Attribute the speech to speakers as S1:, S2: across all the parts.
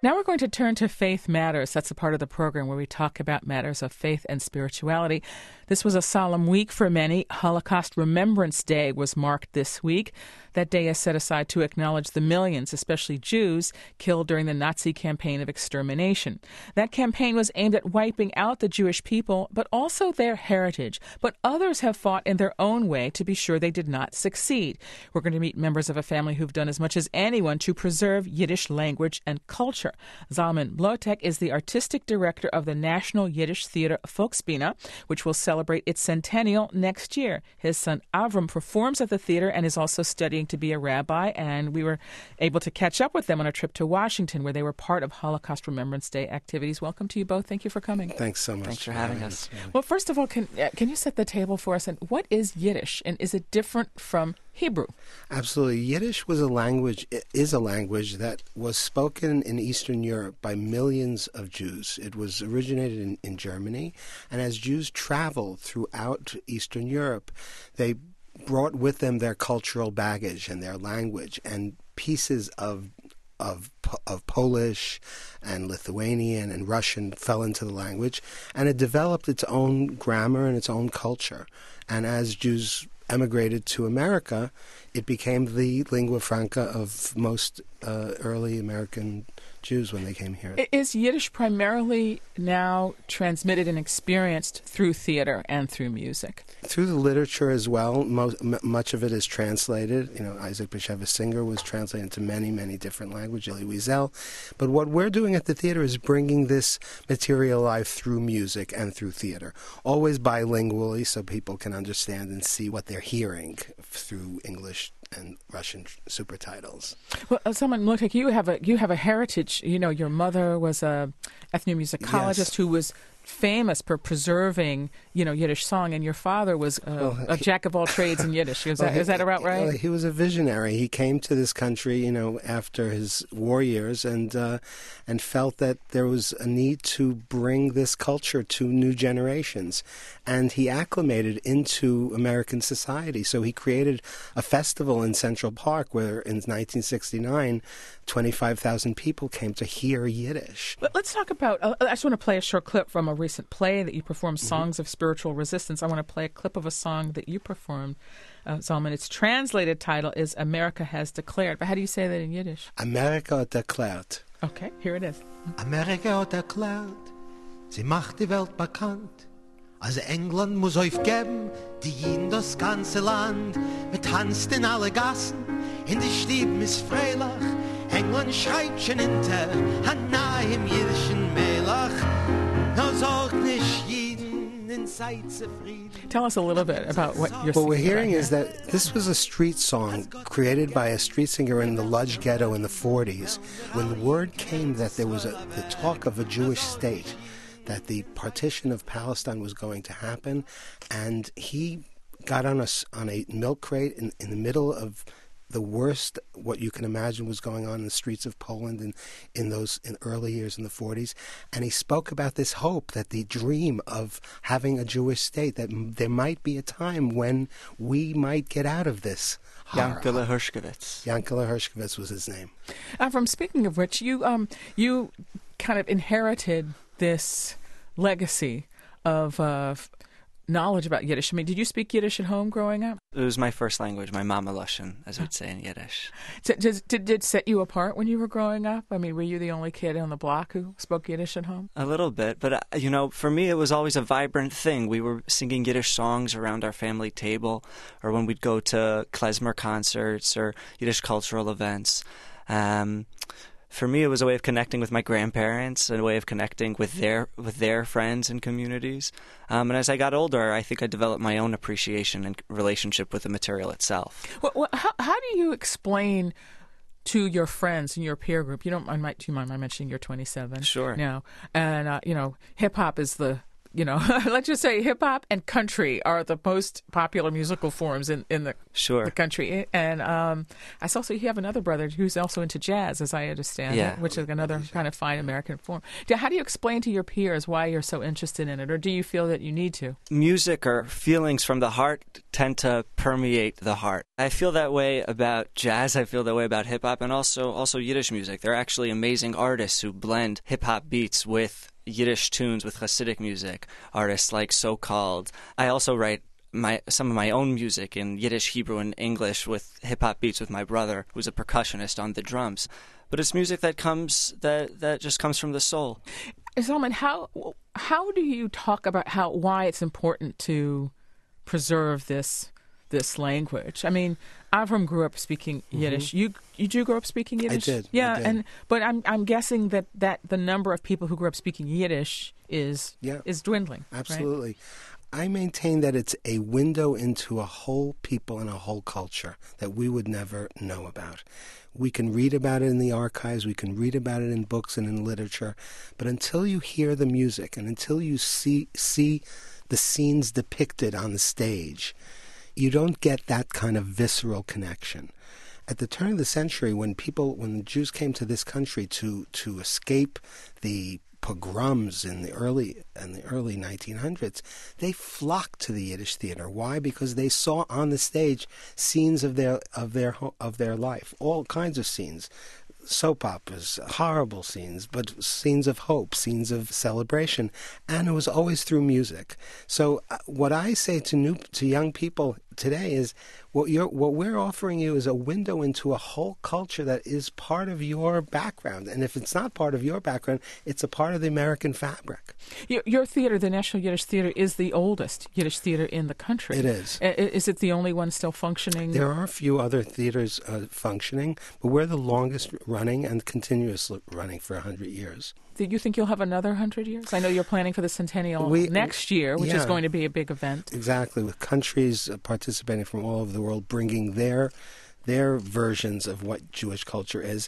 S1: Now we're going to turn to Faith Matters. That's a part of the program where we talk about matters of faith and spirituality. This was a solemn week for many. Holocaust Remembrance Day was marked this week. That day is set aside to acknowledge the millions, especially Jews, killed during the Nazi campaign of extermination. That campaign was aimed at wiping out the Jewish people, but also their heritage. But others have fought in their own way to be sure they did not succeed. We're going to meet members of a family who've done as much as anyone to preserve Yiddish language and culture. Zalman Blotek is the artistic director of the National Yiddish Theater Volksbühne, which will celebrate its centennial next year. His son Avram performs at the theater and is also studying to be a rabbi, and we were able to catch up with them on a trip to Washington where they were part of Holocaust Remembrance Day activities. Welcome to you both. Thank you for coming.
S2: Thanks so much.
S3: Thanks for having us.
S1: Well, first of all, can you set the table for us? And what is Yiddish, and is it different from Hebrew?
S2: Absolutely. Yiddish is a language that was spoken in Eastern Europe by millions of Jews. It was originated in Germany, and as Jews traveled throughout Eastern Europe, they brought with them their cultural baggage and their language, and pieces of Polish and Lithuanian and Russian fell into the language, and it developed its own grammar and its own culture. And as Jews emigrated to America, it became the lingua franca of most early American Jews when they came here.
S1: Is Yiddish primarily now transmitted and experienced through theater and through music?
S2: Through the literature as well. Much of it is translated. Isaac Bashevis Singer was translated into many, many different languages, Elie Wiesel. But what we're doing at the theater is bringing this material alive through music and through theater, always bilingually so people can understand and see what they're hearing through English and Russian super titles. Well,
S1: someone look like you have a heritage. Your mother was a ethnomusicologist who was famous for preserving, Yiddish song, and your father was a jack of all trades in Yiddish. Is that about right?
S2: He was a visionary. He came to this country, after his war years, and felt that there was a need to bring this culture to new generations, and he acclimated into American society. So he created a festival in Central Park where, in 1969, 25,000 people came to hear Yiddish.
S1: Let's talk about, I just want to play a short clip from a recent play that you performed, Songs of Spiritual Resistance. I want to play a clip of a song that you performed, Zalman. Its translated title is America Has Declared. But how do you say that in Yiddish?
S2: America hat erklärt.
S1: Okay, here it is.
S4: Amerika hat erklärt, sie macht die Welt bekannt. Also England muss aufgeben, die Jiden das ganze Land. Wir tanzt in alle Gassen, in die Stieben ist Freilach. England schreit schon hinter, an nahem jüdischen Melach. No sorg nicht Jiden, in Zeit zufrieden.
S1: Tell us a little bit about what you're
S2: What we're hearing is that this was a street song created by a street singer in the Lodz ghetto in the 40s. When the word came that there was the talk of a Jewish state, that the partition of Palestine was going to happen, and he got on a milk crate in the middle of the worst, what you can imagine was going on in the streets of Poland in early years in the 40s, and he spoke about this hope, that the dream of having a Jewish state, that there might be a time when we might get out of this.
S3: Yankele Hershkovitz.
S2: Yankele Hershkovitz was his name.
S1: From speaking of which, you kind of inherited this legacy of knowledge about Yiddish. I mean, did you speak Yiddish at home growing up?
S3: It was my first language, my mama Lushan, as we'd say in Yiddish.
S1: Did it set you apart when you were growing up? I mean, were you the only kid on the block who spoke Yiddish at home?
S3: A little bit, but, for me it was always a vibrant thing. We were singing Yiddish songs around our family table, or when we'd go to klezmer concerts or Yiddish cultural events. For me, it was a way of connecting with my grandparents, and a way of connecting with their friends and communities. And as I got older, I think I developed my own appreciation and relationship with the material itself.
S1: Well, how do you explain to your friends in your peer group? Do you mind my mentioning you're 27?
S3: Sure.
S1: Now, and hip hop is the let's just say hip hop and country are the most popular musical forms in the country. And I saw you have another brother who's also into jazz, as I understand it, which is another kind of fine American form. How do you explain to your peers why you're so interested in it, or do you feel that you need to?
S3: Music or feelings from the heart tend to permeate the heart. I feel that way about jazz. I feel that way about hip hop, and also Yiddish music. There are actually amazing artists who blend hip hop beats with Yiddish tunes, with Hasidic music, artists like So Called. I also write some of my own music in Yiddish, Hebrew, and English with hip-hop beats with my brother, who's a percussionist on the drums. But it's music that just comes from the soul.
S1: Zalman, how do you talk about why it's important to preserve this language? I mean, Avram grew up speaking Yiddish. You do grow up speaking Yiddish?
S2: I did.
S1: Yeah, but I'm guessing that the number of people who grew up speaking Yiddish is dwindling.
S2: Absolutely.
S1: Right?
S2: I maintain that it's a window into a whole people and a whole culture that we would never know about. We can read about it in the archives, we can read about it in books and in literature, but until you hear the music and until you see the scenes depicted on the stage, you don't get that kind of visceral connection. At the turn of the century, when the Jews came to this country to escape the pogroms in the early 1900s, they flocked to the Yiddish theater. Why? Because they saw on the stage scenes of their life, all kinds of scenes. Soap operas, horrible scenes, but scenes of hope, scenes of celebration, and it was always through music. So what I say to young people today is what we're offering you is a window into a whole culture that is part of your background. And if it's not part of your background, it's a part of the American fabric.
S1: Your theater, the National Yiddish Theater, is the oldest Yiddish theater in the country.
S2: It is.
S1: Is it the only one still functioning?
S2: There are a few other theaters functioning, but we're the longest running and continuously running for 100 years.
S1: Do you think you'll have another 100 years? I know you're planning for the centennial next year, which is going to be a big event.
S2: Exactly, with countries participating from all over the world, bringing their versions of what Jewish culture is.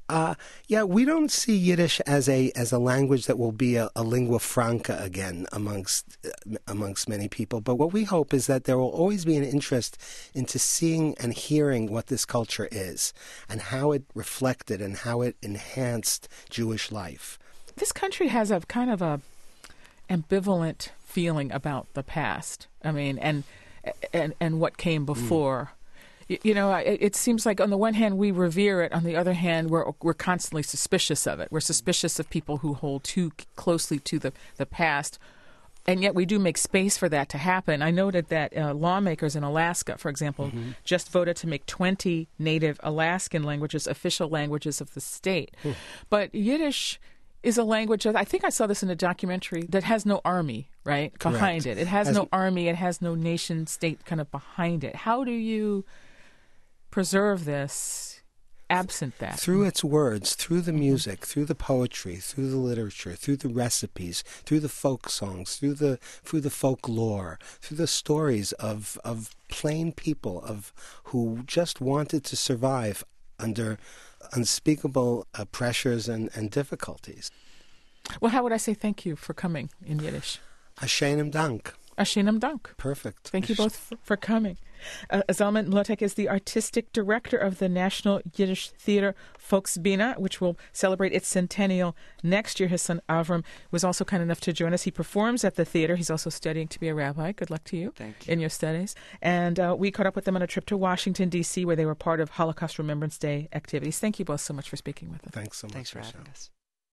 S2: We don't see Yiddish as a language that will be a lingua franca again amongst many people. But what we hope is that there will always be an interest into seeing and hearing what this culture is and how it reflected and how it enhanced Jewish life.
S1: This country has a kind of a ambivalent feeling about the past. I mean, and what came before. It seems like on the one hand we revere it, on the other hand we're constantly suspicious of it. We're suspicious of people who hold too closely to the past, and yet we do make space for that to happen. I noted that lawmakers in Alaska, for example, just voted to make 20 native Alaskan languages official languages of the state. But Yiddish is a language that, I think I saw this in a documentary, that has no army, right, behind it. It has no army, it has no nation state kind of behind it. How do you preserve this absent that?
S2: Through its words, through the music, through the poetry, through the literature, through the recipes, through the folk songs, through the folklore, through the stories of plain people who just wanted to survive under unspeakable pressures and difficulties.
S1: Well, how would I say thank you for coming in Yiddish?
S2: Ashenim Dank.
S1: Ashenim Dank.
S2: Perfect.
S1: Thank you both for coming. Zalman Mlotek is the artistic director of the National Yiddish Theater Volksbühne, which will celebrate its centennial next year. His son Avram was also kind enough to join us. He performs at the theater. He's also studying to be a rabbi. Good luck to you.
S3: Thank you.
S1: In your studies. And we caught up with them on a trip to Washington, D.C., where they were part of Holocaust Remembrance Day activities. Thank you both so much for speaking with us.
S2: Thanks so much.
S3: Thanks for having us.